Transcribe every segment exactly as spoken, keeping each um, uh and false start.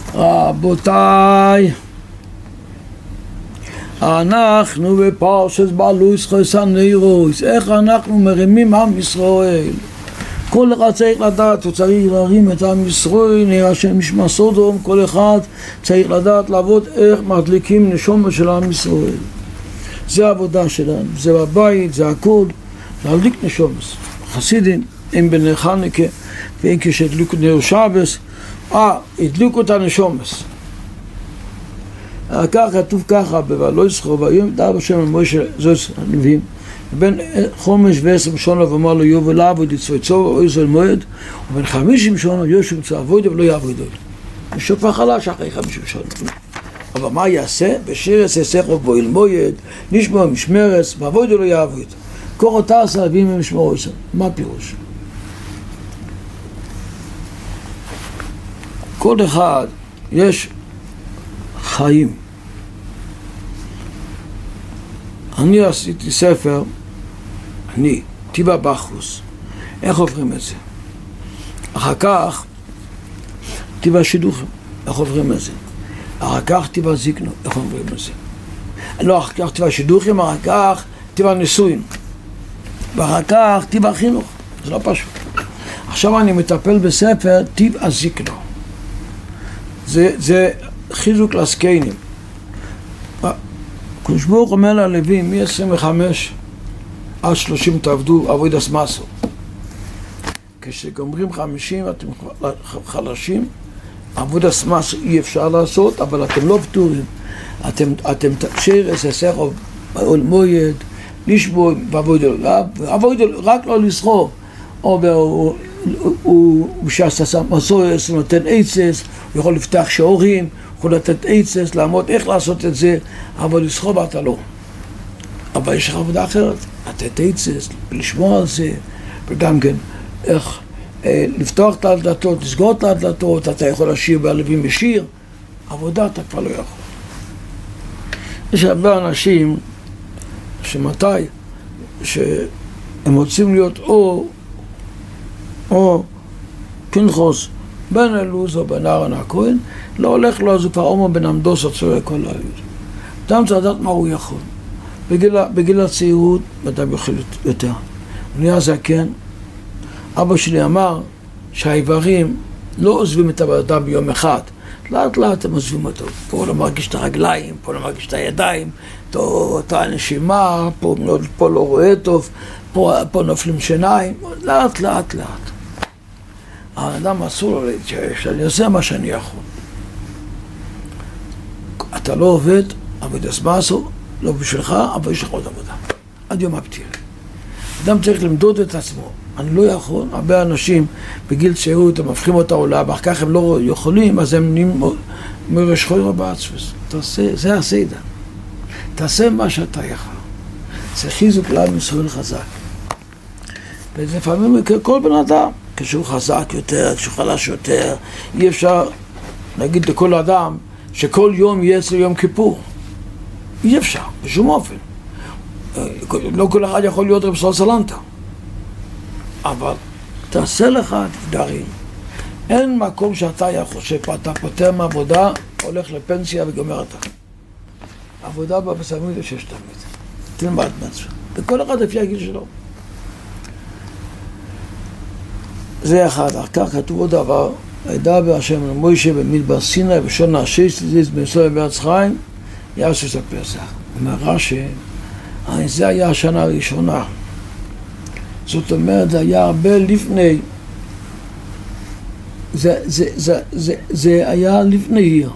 רבותיי, אנחנו בפרשת בעלויס חסן נירוס, איך אנחנו מרימים עם ישראל. כל אחד צריך לדעת, הוא צריך להרים את עם ישראל, נראה שמשמע סודום, כל אחד צריך לדעת לעבוד איך מדליקים נשומה של עם ישראל. זה העבודה שלנו, זה בבית, זה הכל, להדליק נשומס. חסידים, הם בני חנוכה, והם כשהדליקו נר שבס, אה, הדליקו את הנשומס. כך כתוב ככה, בבעלויס חסן, והיום דאב השם למשה, זאת הנביאים, בין חומש ועשר שנה ואמר לו יובל לעבוד יצויצו או יזל מועד, ובין חמישים שנה יושב מצא עבוד ולא יעבוד. ושופע חלש אחרי חמישים שנה. אבל מה יעשה? בשירס יסחו בו ילמויד, נשמע משמרס, ועבוד ולא יעבוד. קור אותה עשה אבים ומשמרו עשר. מה הפירוש? כל אחד יש חיים. אני עשיתי ספר, אני, טיבה בחוס, איך עוברים את זה? אחר כך, טיבה שידוכים, איך עוברים את זה? אחר כך טיבה זיקנו, איך עוברים את זה? לא, אחר כך טיבה שידוכים, אחר כך טיבה ניסויים, ואחר כך טיבה חינוך, זה לא פשוט. עכשיו אני מטפל בספר טיבה זיקנו, זה, זה חיזוק לסקיינים. הקדוש ברוך אומר ללווים, מ-עשרים וחמש עד שלושים תעבדו עבודת מסו. כשגומרים חמישים אתם חלשים, עבודת מסו אי אפשר לעשות, אבל אתם לא פטורים. אתם, אתם שירס, יסחו, מועד, נשבו, ועבוד, רק לא לסחור. או בשעשה מסויס, הוא נותן עצס, הוא יכול לפתח שעורים, הוא יכול לתת עצס, לעמוד איך לעשות את זה, אבל לסחוב אתה לא. אבל יש לך עבודה אחרת, לתת עצס, לשמוע על זה, וגם כן, איך אה, לפתוח את הדלתות, לסגור את הדלתות, אתה יכול לשיר בעלבים בשיר, עבודה אתה כבר לא יכול. יש הרבה אנשים שמתי, שהם רוצים להיות או או פנחוס בן אלוז או בן אהרון הכהן, לא הולך לו, אז הוא כבר עומר בן עמדוס הצורך כל היוד. אדם צריך לדעת מה הוא יכול. בגיל, בגיל הצעירות, אדם יכול יותר. הוא נהיה זקן. אבא שלי אמר שהאיברים לא עוזבים את האדם ביום אחד. לאט לאט הם עוזבים אותו. פה לא מרגיש את הרגליים, פה לא מרגיש את הידיים, פה את הנשימה, פה, פה לא רואה טוב, פה, פה נופלים שיניים, לאט לאט לאט. האדם אסור לו להתייאש, אני עושה מה שאני יכול. אתה לא עובד, עבוד הסמאסו, לא בשבילך, אבל יש לך עוד עבודה. עד יום הפטירה. אדם צריך למדוד את עצמו. אני לא יכול, הרבה אנשים בגיל צעירות, הם הופכים אותה עולם, אחר כך הם לא יכולים, אז הם נהיים מרשכוי רבה עצפס. תעשה, זה הסיידה. תעשה מה שאתה יכול. זה חיזוק לעם ישראל חזק. ולפעמים כל בן אדם, כשהוא חזק יותר, כשהוא חלש יותר, אי אפשר להגיד לכל אדם שכל יום יהיה אצל יום כיפור. אי אפשר, בשום אופן. לא כל אחד יכול להיות רב סול סלנטה. אבל תעשה לך דברים. אין מקום שאתה יכול שאתה פותר מעבודה, הולך לפנסיה וגומר אותך. עבודה בה בסמים זה שש תמיד. תלמד מעצמך. וכל אחד לפי הגיל שלו. זה אחד. אחר כך כתוב עוד דבר. הידע בהשם למוישה במדבר סיני בשונה השש לזיז בישראל בארץ חיים יעשו את הפסח. אומר רש"י, זה היה השנה הראשונה. זאת אומרת, זה היה הרבה לפני. זה, זה, זה, זה, זה היה לפני עיר.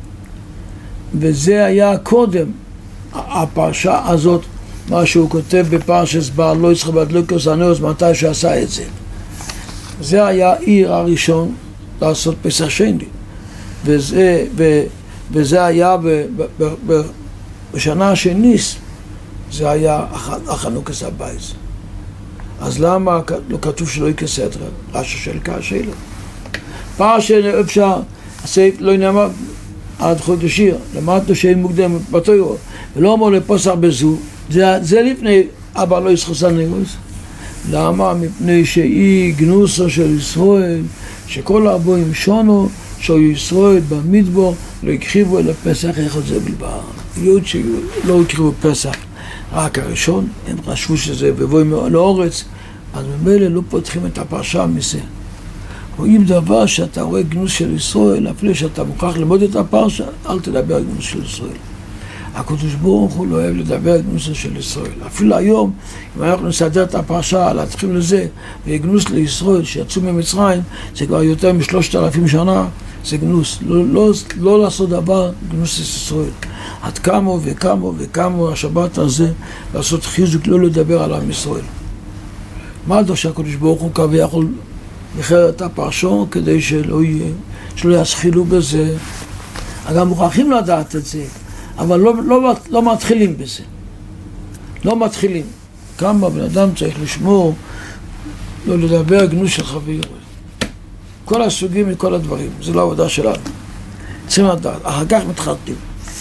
וזה היה קודם, הפרשה הזאת, מה שהוא כותב בפרשת בעלויס חב"ד הנאוס, מתי שעשה את זה. זה היה עיר הראשון לעשות פסח שני. וזה, ו, וזה היה ב, ב, ב, ב, בשנה השניס, זה היה החנוכת הבית. אז למה לא כתוב שלא יקסתר? רש"י של כאשלה. פרשה אפשר, הסעיף לא נאמר עד חודשיר, למדנו שהיא מוקדמת בתוירו, ולא אמרו לפוסח בזו, זה, זה לפני אבא לא ישחסן נגוס. למה? מפני שהיא גנוסו של ישראל, שכל הבואים שונו, שהיו ישראל במדבר, לא הקריבו אלא פסח אחד זה בלבד. יהוד שלא הקריבו פסח רק הראשון, הם חשבו שזה בבואי לאורץ, אז ממילא לא פותחים את הפרשה מזה. רואים דבר שאתה רואה גנוז של ישראל, אפילו שאתה מוכרח ללמוד את הפרשה, אל תדבר על גנוז של ישראל. הקדוש ברוך הוא לא אוהב לדבר על גנוז של ישראל. אפילו היום, אם אנחנו נסדר את הפרשה, להתחיל לזה, וגנוז לישראל שיצאו ממצרים, זה כבר יותר משלושת אלפים שנה, זה גנוז. לא, לא, לא לעשות דבר גנוז של ישראל. עד כמה וכמה וכמה השבת הזה, לעשות חיזוק, לא לדבר על עם ישראל. מה הדבר שהקדוש ברוך הוא קבע יכול לחר את הפרשו כדי שלא יהיה, שלא ישחילו בזה. גם מוכרחים לדעת את זה, אבל לא, לא, לא מתחילים בזה. לא מתחילים. כמה בן אדם צריך לשמור, לא לדבר גנוז של חבר. כל הסוגים וכל הדברים, זה לא העבודה שלנו. צריכים לדעת, אחר כך מתחרטים.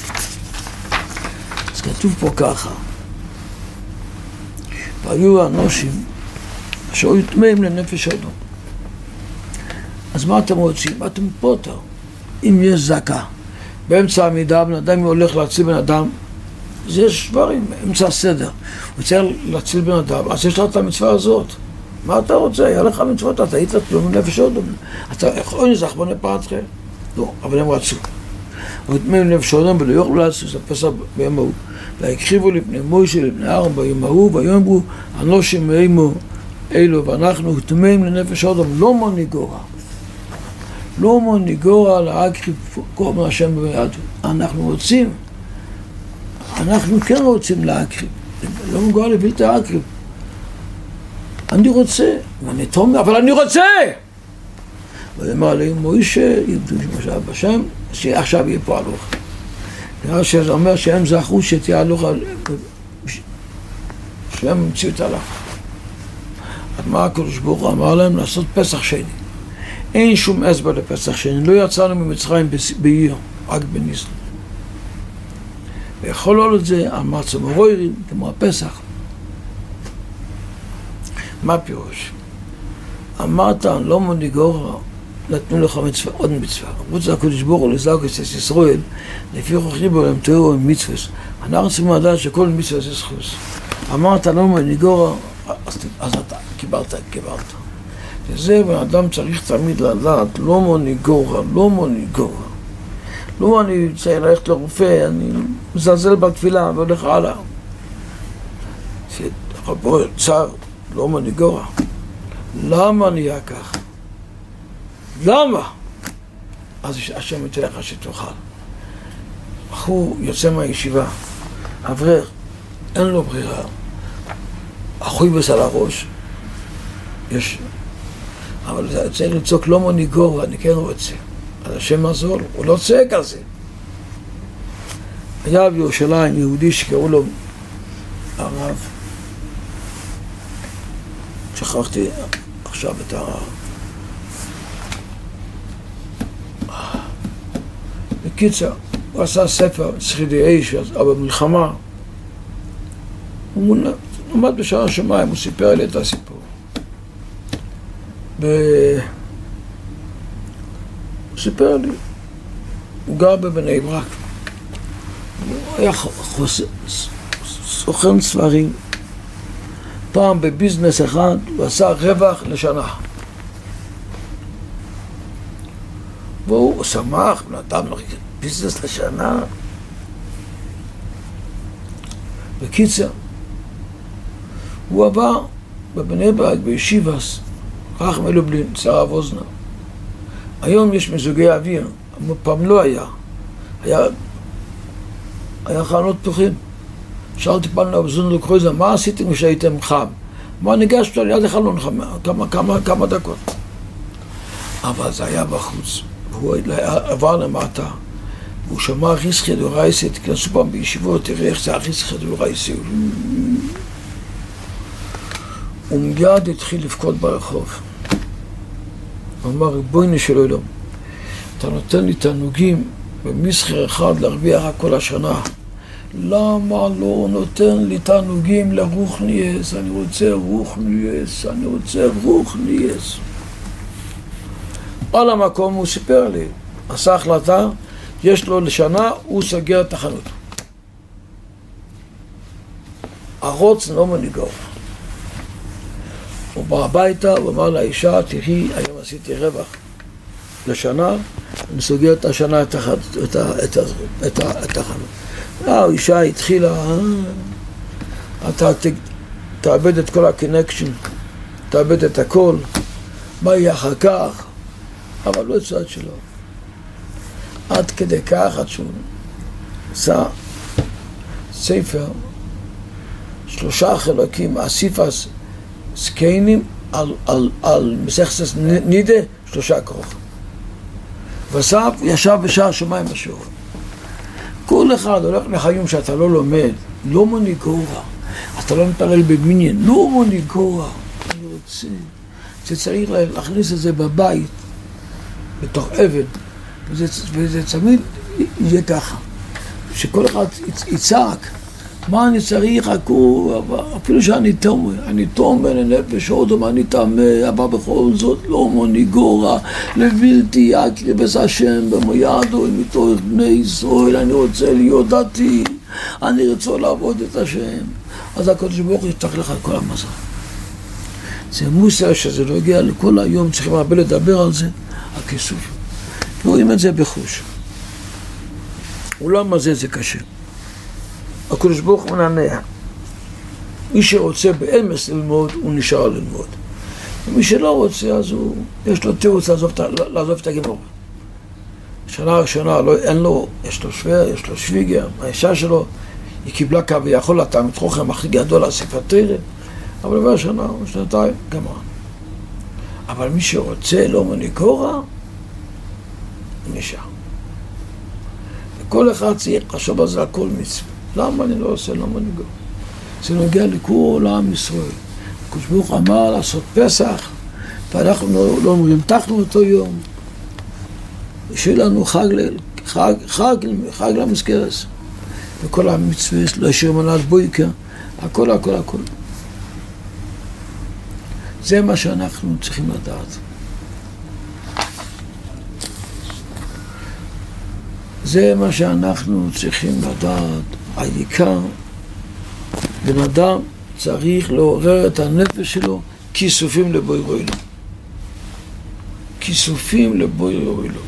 אז כתוב פה ככה, והיו האנושים אשר היו טמאים לנפש האדם. אז מה אתם רוצים? מה אתם פוטר? אם יש זקה, באמצע המידה, בן אדם הולך להציל בן אדם, אז יש דברים, אמצע הסדר. הוא צריך להציל בן אדם, אז יש לך את המצווה הזאת. מה אתה רוצה? היה לך מצוות, אתה היית טמאים לנפש האדם. אתה יכול לזך בני פרטכם? לא, אבל הם רצו. היו טמאים לנפש האדם ולא יוכלו להציל, זה פסח ביום ההוא. והקריבו לפני מוישה, לפני אהרון ביום ההוא, ויאמרו, אנושים מאימו אלו, ואנחנו טמאים לנפש האדם, לא מנהיגורה. לא מנהיגורה להקריב כל מה השם ביד. אנחנו רוצים, אנחנו כן רוצים להקריב. לא מנהיגורה לבלתי להקריב. אני רוצה, ואני תומר, אבל אני רוצה! ואמר להם, מוישה, יבדו שמשל בשם, שעכשיו יהיה פה הלוך. נראה שזה אומר שהם זכו שתהיה הלוך, שהם המציאו את הלוך. אז מה הקדוש ברוך הוא אמר להם? לעשות פסח שני. אין שום הסבר לפסח שני. לא יצאנו ממצרים בעיר, רק בניסן. ויכול לו את זה על מצה מרוירים, כמו הפסח. מה פירוש? אמרת, לא מנהיגור, נתנו לך מצווה, עוד מצווה. אמרו זה הקדוש ברוך הוא לזעוק את ישראל, לפי חוכי בו להם תיאור עם מצווה. אנחנו צריכים לדעת שכל מצווה זה זכוס. אמרת, לא מנהיגור, אז, אז אתה קיבלת, קיבלת. וזה בן אדם צריך תמיד לדעת, לא מנהיגור, לא מנהיגור. לא אני צריך ללכת לרופא, אני מזלזל בתפילה והולך הלאה. פה צער, לא מנהיגור. למה נהיה כך? למה? אז השם יתן לך שתוכל. הוא יוצא מהישיבה, אברך, אין לו ברירה. אחוי בס על הראש, יש, אבל צריך לצעוק לא מנהיגור, אני כן רוצה. אז השם עזור, הוא לא צועק על זה. היה בירושלים יהודי שקראו לו הרב, שכחתי עכשיו את הרב. בקיצר, הוא עשה ספר, שרידי אש, אבל במלחמה, הוא עמד בשער השמיים, הוא סיפר לי את הסיפור. ב... הוא סיפר לי, הוא גר בבני ברק. הוא היה חוס... סוכן ספרים. פעם בביזנס אחד הוא עשה רווח לשנה. והוא שמח, נתן לו ביזנס לשנה. בקיצר, הוא עבר בבני ברק, בישיבס, רח מלובלין, צער אוזנה. היום יש מזוגי אוויר, פעם לא היה. היה, היה חלונות פתוחים. שאלתי פעם לבזון לקרויזה, מה עשיתם כשהייתם חם? מה ניגשת ליד החלון חם, כמה, כמה, כמה דקות. אבל זה היה בחוץ. הוא עבר למטה, והוא שמע ריסחי דורייסי, תכנסו פעם בישיבות, תראה איך זה הריסחי דורייסי. הוא מיד התחיל לבכות ברחוב. הוא אמר, ריבונו של עולם, אתה נותן לי תענוגים במסחר אחד להרוויח כל השנה. למה לא נותן לי תענוגים לרוחניאס? אני רוצה רוחניאס, אני רוצה רוחניאס. על המקום הוא סיפר לי, עשה החלטה, יש לו לשנה, הוא סוגר את החנות. הרוץ לא מנהיגו. הוא בא הביתה, הוא אמר לאישה, תראי, היום עשיתי רווח לשנה, אני סוגר את השנה את החנות. האישה התחילה, אתה תאבד את כל הקונקשן, תאבד את הכל, מה יהיה אחר כך, אבל לא הצד שלו. עד כדי כך, עד שהוא עשה ספר, שלושה חלקים, אסיפס סקיינים על, על, על מסכת נידה, שלושה כרוך. וסף ישב בשער שמיים בשור. כל אחד הולך לחיים שאתה לא לומד, לא מוניקורה, אתה לא מתפלל במניין, לא מוניקורה. אני רוצה, זה צריך להכניס את זה בבית, בתוך אבן, וזה, וזה תמיד יהיה ככה, שכל אחד יצעק, מה אני צריך, אפילו שאני תומר, אני תומר לנפש הודו, מה אני תמה, אבל בכל זאת לא מוניגורה, לבלתי יקרבס השם במוידו, מתוך בני ישראל, אני רוצה להיות דתי, אני רוצה לעבוד את השם. אז הקדוש ברוך הוא יפתח לך את כל המזל. זה מוסר שזה לא הגיע לכל היום, צריכים הרבה לדבר על זה, הכיסוף. רואים את זה בחוש. אולם הזה זה קשה. הקדוש ברוך הוא מנענע. מי שרוצה באמס ללמוד, הוא נשאר ללמוד. ומי שלא רוצה, אז הוא, יש לו תירוץ לעזוב, לעזוב את הגימור. שנה ראשונה, לא, אין לו, יש לו שוור, יש לו שוויגר, האישה שלו, היא קיבלה כביכול התלמיד חכם הכי גדול על ספר תורה, אבל כבר שנה או שנתיים, גמר. אבל מי שרוצה לא מוניקורה, הוא נשאר. וכל אחד צריך לחשוב על זה הכל מצווה. למה אני לא עושה? למה אני גור? זה נוגע לכל עם ישראל. הקדוש ברוך הוא אמר לעשות פסח, ואנחנו לא, לא אומרים, תחנו אותו יום. שיהיה לנו חג, חג, חג, חג למזכרס. וכל המצווה, לא ישאיר מנת בויקר, הכל, הכל, הכל. זה מה שאנחנו צריכים לדעת. זה מה שאנחנו צריכים לדעת. העיקר, בן אדם צריך לעורר את הנפש שלו כיסופים לבוי רוילו. כיסופים לבוי רוילו.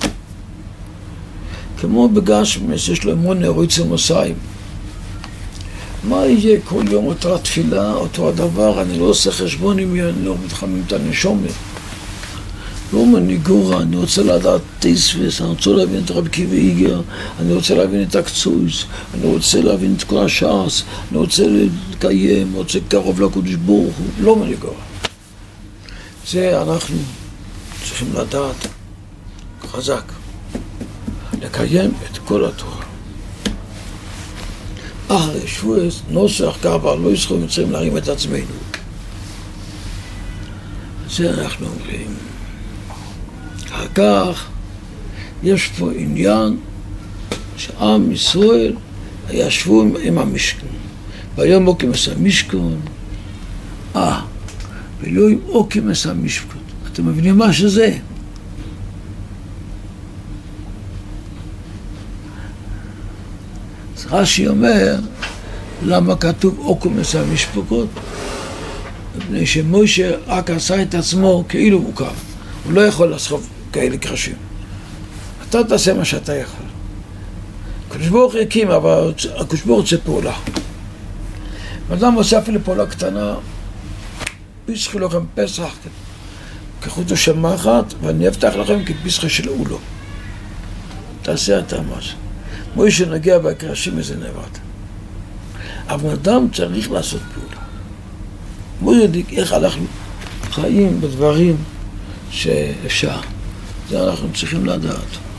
כמו בגשמס, יש לו המון נרוץ המוסיים. מה יהיה כל יום אותה תפילה, אותו הדבר? אני לא עושה חשבון אם אני לא מתחמים את הנשומת. לא מניגורה, אני רוצה לדעת תספס, אני רוצה להבין את רב קיבי איגר, אני רוצה להבין את הקצויס, אני רוצה להבין את כל השעס, אני רוצה לקיים, אני רוצה קרוב לקודש ברוך הוא, לא מניגורה. זה אנחנו צריכים לדעת חזק, לקיים את כל התורה. אחרי שבועס, נוסח קרבה, לא ישכו, צריכים להרים את עצמנו. זה אנחנו אומרים. אחר כך יש פה עניין שעם ישראל ישבו עם, עם המשכן. והיום אוקים עשה משכן, אה, ולא עם אוקים עשה משכן. אתם מבינים מה שזה? אז רש"י אומר, למה כתוב אוקים עשה משפחות? מפני שמשה רק עשה את עצמו כאילו הוא קם. הוא לא יכול לסחוב כאלה קרשים. אתה תעשה מה שאתה יכול. הקדוש ברוך הוא הקים, אבל הקדוש ברוך הוא רוצה פעולה. אדם עושה אפילו פעולה קטנה, פסחי לכם פסח, כחוטו של מחט, ואני אבטח לכם כפסחי של אולו. תעשה אתה משהו. מוי שנגיע בקרשים איזה נבט. אבל אדם צריך לעשות פעולה. מוי יודעים איך אנחנו חיים בדברים שאפשר. זה אנחנו צריכים לדעת.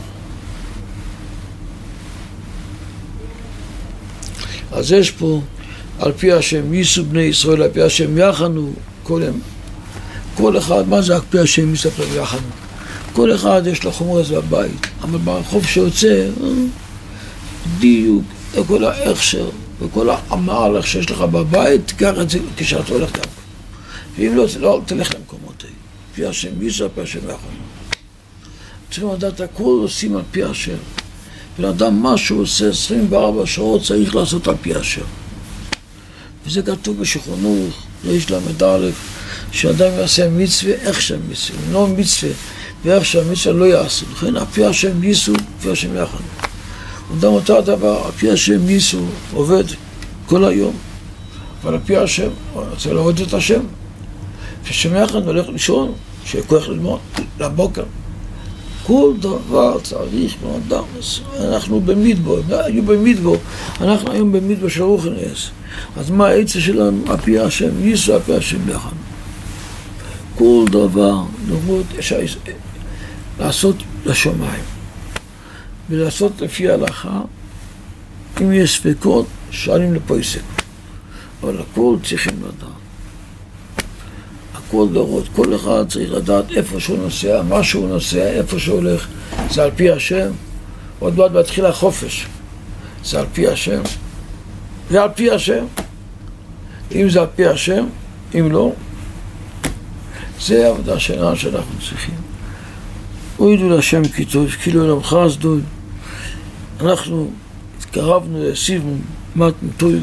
אז יש פה, על פי השם ייסו בני ישראל, על פי השם יחנו, כל, כל אחד, מה זה על פי השם יספר יחנו? כל אחד יש לו חומר הזה בבית, אבל ברחוב שיוצא, דיוק, כל ההכשר, וכל המהלך שיש לך בבית, תיקח את זה כשאתה הולך גם. ואם לא, לא תלך למקומות האלה. פי השם ייסו, פי השם יחנו. צריכים לדעת, הכל עושים על פי השם. בן אדם, מה שהוא עושה עשרים וארבע שעות צריך לעשות על פי השם. וזה כתוב בשולחן ריש למד א', שאדם יעשה מצווה איך שם מצווה, לא מצווה ואיך שהמצווה לא יעשו. לכן על פי השם ייסו, פי השם יחד. אדם אותו הדבר, על פי השם ייסו, עובד כל היום, אבל על פי השם, הוא רוצה לעבוד את השם. כששם יחד הולך לישון, שיהיה כוח ללמוד לבוקר. כל דבר צריך מאדם, אנחנו במדבר, היו במדבר, אנחנו היום במדבר של רוחניאס. אז מה העצה שלנו? על פי השם, ייסו על פי השם יחד. כל דבר, לראות, לעשות לשמיים. ולעשות לפי ההלכה, אם יש ספקות, שואלים לפויסק. אבל הכל צריכים לדעת. הכל דורות, כל אחד צריך לדעת איפה שהוא נוסע, מה שהוא נוסע, איפה שהוא הולך. זה על פי השם. עוד מעט מתחיל החופש. זה על פי השם. זה על פי השם. אם זה על פי השם, אם לא, זה העבודה שלנו שאנחנו צריכים. הוידו להשם כי טוב, כאילו אלמך עזדוי. אנחנו התקרבנו, הסיבנו, מתנו טוילה.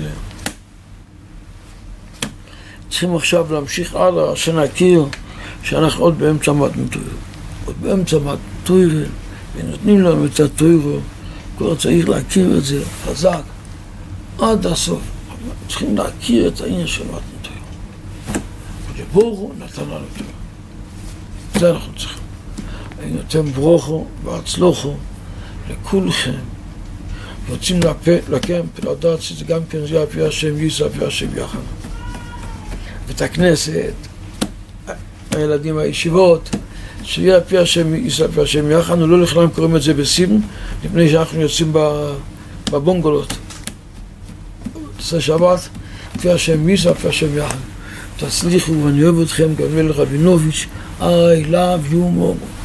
צריכים עכשיו להמשיך הלאה, שנכיר שאנחנו עוד באמצע מתנו טוילה. עוד באמצע מתנו טוילה, ונותנים לנו את הטוילה. כבר צריך להכיר את זה חזק, עד הסוף. צריכים להכיר את העניין של מתנו טוילה. ובורו נתן לנו טוילה. זה אנחנו צריכים. אני נותן ברוכו והצלוחו לכולכם. רוצים לקם, לדעת שזה גם כן זה על פי השם ייסו, על פי השם יחד. בית הכנסת, הילדים הישיבות, שיהיה על פי השם ייסו, על פי השם יחד. לא לכולם קוראים את זה בסיבן, לפני שאנחנו יוצאים בבונגולות. עושה שבת, על פי השם ייסו, על פי השם יחד. תצליחו ואני אוהב אתכם, גם מלך רבינוביץ'. I love you more.